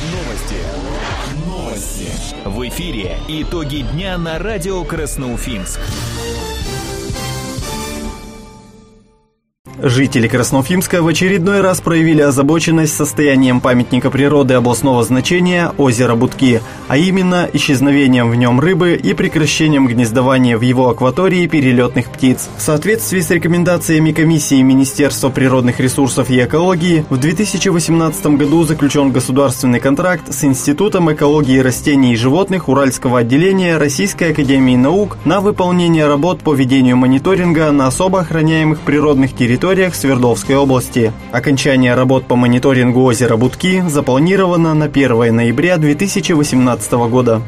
Новости. В эфире итоги дня на радио Красноуфимск. Жители Красноуфимска в очередной раз проявили озабоченность состоянием памятника природы областного значения озера Будки, а именно исчезновением в нем рыбы и прекращением гнездования в его акватории перелетных птиц. В соответствии с рекомендациями комиссии Министерства природных ресурсов и экологии, в 2018 году заключен государственный контракт с Институтом экологии растений и животных Уральского отделения Российской академии наук на выполнение работ по ведению мониторинга на особо охраняемых природных территориях Свердловской области. Окончание работ по мониторингу озера Будки запланировано на 1 ноября 2018 года.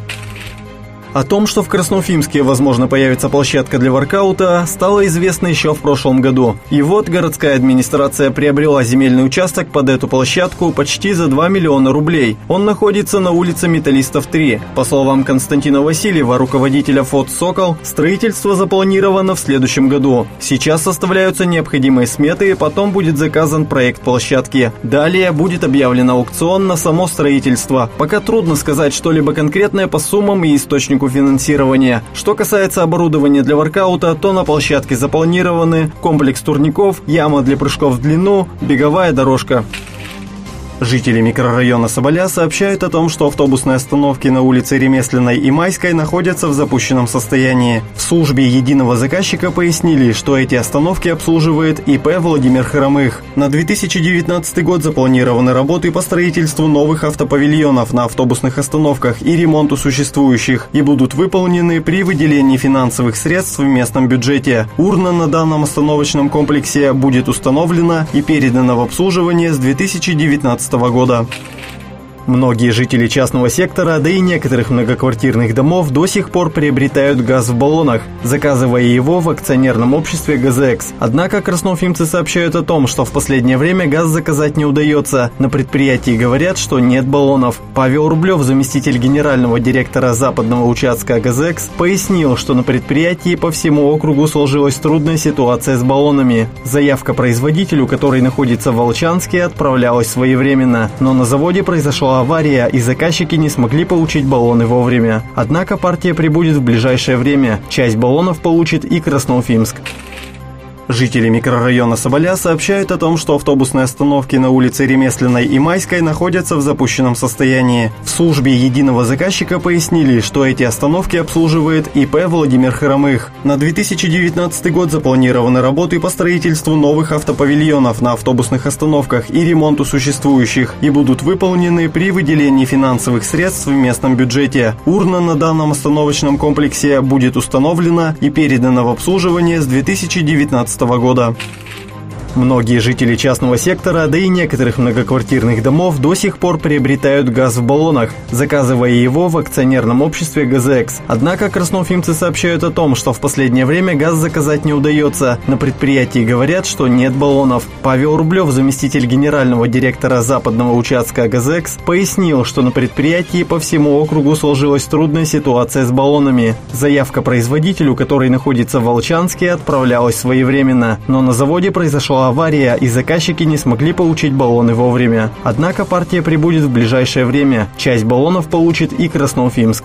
О том, что в Красноуфимске, возможно, появится площадка для воркаута, стало известно еще в прошлом году. И вот городская администрация приобрела земельный участок под эту площадку почти за 2 миллиона рублей. Он находится на улице Металлистов 3. По словам Константина Васильева, руководителя ФОТ «Сокол», строительство запланировано в следующем году. Сейчас составляются необходимые сметы, потом будет заказан проект площадки. Далее будет объявлен аукцион на само строительство. Пока трудно сказать что-либо конкретное по суммам и источнику финансирования. Что касается оборудования для воркаута, то на площадке запланированы комплекс турников, яма для прыжков в длину, беговая дорожка. Жители микрорайона Соболя сообщают о том, что автобусные остановки на улице Ремесленной и Майской находятся в запущенном состоянии. В службе единого заказчика пояснили, что эти остановки обслуживает ИП Владимир Хромых. На 2019 год запланированы работы по строительству новых автопавильонов на автобусных остановках и ремонту существующих, и будут выполнены при выделении финансовых средств в местном бюджете. Урна на данном остановочном комплексе будет установлена и передана в обслуживание с 2019 года. Многие жители частного сектора, да и некоторых многоквартирных домов до сих пор приобретают газ в баллонах, заказывая его в акционерном обществе «ГазЭкс». Однако красноуфимцы сообщают о том, что в последнее время газ заказать не удается. На предприятии говорят, что нет баллонов. Павел Рублев, заместитель генерального директора западного участка «ГазЭкс», пояснил, что на предприятии по всему округу сложилась трудная ситуация с баллонами. Заявка производителю, который находится в Волчанске, отправлялась своевременно, но на заводе произошла авария, и заказчики не смогли получить баллоны вовремя. Однако партия прибудет в ближайшее время. Часть баллонов получит и Красноуфимск. Жители микрорайона Соболя сообщают о том, что автобусные остановки на улице Ремесленной и Майской находятся в запущенном состоянии. В службе единого заказчика пояснили, что эти остановки обслуживает ИП Владимир Хромых. На 2019 год запланированы работы по строительству новых автопавильонов на автобусных остановках и ремонту существующих, и будут выполнены при выделении финансовых средств в местном бюджете. Урна на данном остановочном комплексе будет установлена и передана в обслуживание с 2019 года. Многие жители частного сектора, да и некоторых многоквартирных домов до сих пор приобретают газ в баллонах, заказывая его в акционерном обществе «ГазЭкс». Однако красноуфимцы сообщают о том, что в последнее время газ заказать не удается. На предприятии говорят, что нет баллонов. Павел Рублев, заместитель генерального директора западного участка «ГазЭкс», пояснил, что на предприятии по всему округу сложилась трудная ситуация с баллонами. Заявка производителю, который находится в Волчанске, отправлялась своевременно, но на заводе произошла авария, и заказчики не смогли получить баллоны вовремя. Однако партия прибудет в ближайшее время. Часть баллонов получит и Красноуфимск.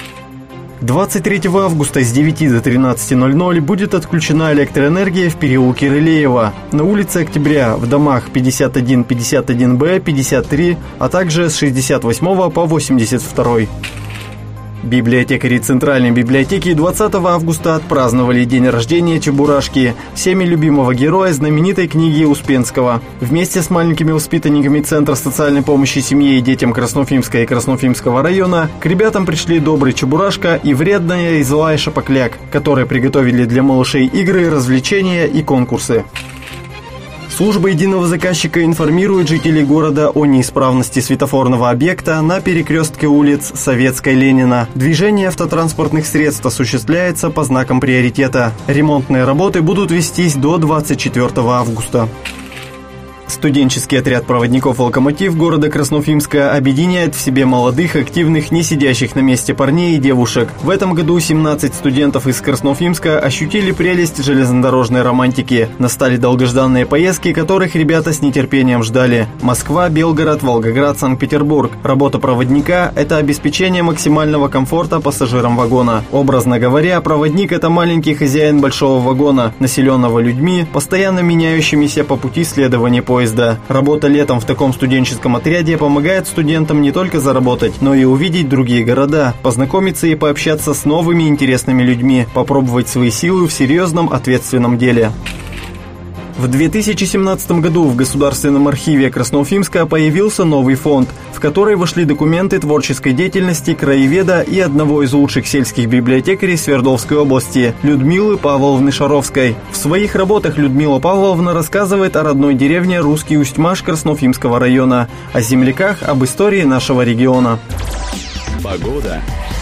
23 августа с 9 до 13:00 будет отключена электроэнергия в переулке Рылеева, на улице Октября, в домах 51, 51Б, 53, а также с 68 по 82. Библиотекари Центральной библиотеки 20 августа отпраздновали день рождения Чебурашки, всеми любимого героя знаменитой книги Успенского. Вместе с маленькими воспитанниками Центра социальной помощи семье и детям Красноуфимска и Красноуфимского района к ребятам пришли добрый Чебурашка и вредная и злая Шапокляк, которые приготовили для малышей игры, развлечения и конкурсы. Служба единого заказчика информирует жителей города о неисправности светофорного объекта на перекрестке улиц Советской, Ленина. Движение автотранспортных средств осуществляется по знакам приоритета. Ремонтные работы будут вестись до 24 августа. Студенческий отряд проводников «Локомотив» города Красноуфимска объединяет в себе молодых, активных, не сидящих на месте парней и девушек. В этом году 17 студентов из Красноуфимска ощутили прелесть железнодорожной романтики. Настали долгожданные поездки, которых ребята с нетерпением ждали. Москва, Белгород, Волгоград, Санкт-Петербург. Работа проводника – это обеспечение максимального комфорта пассажирам вагона. Образно говоря, проводник – это маленький хозяин большого вагона, населенного людьми, постоянно меняющимися по пути следования поезда. Работа летом в таком студенческом отряде помогает студентам не только заработать, но и увидеть другие города, познакомиться и пообщаться с новыми интересными людьми, попробовать свои силы в серьезном ответственном деле. В 2017 году в Государственном архиве Красноуфимска появился новый фонд, в который вошли документы творческой деятельности краеведа и одного из лучших сельских библиотекарей Свердловской области – Людмилы Павловны Шаровской. В своих работах Людмила Павловна рассказывает о родной деревне Русский Устьмаш Красноуфимского района, о земляках, об истории нашего региона. Погода.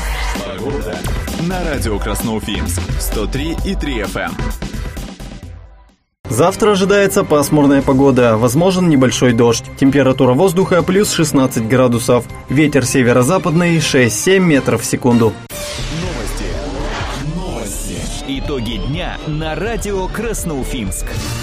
На радио Красноуфимск 103,3 FM. Завтра ожидается пасмурная погода, возможен небольшой дождь. Температура воздуха плюс 16 градусов. Ветер северо-западный 6-7 метров в секунду. Новости. Итоги дня на радио Красноуфимск.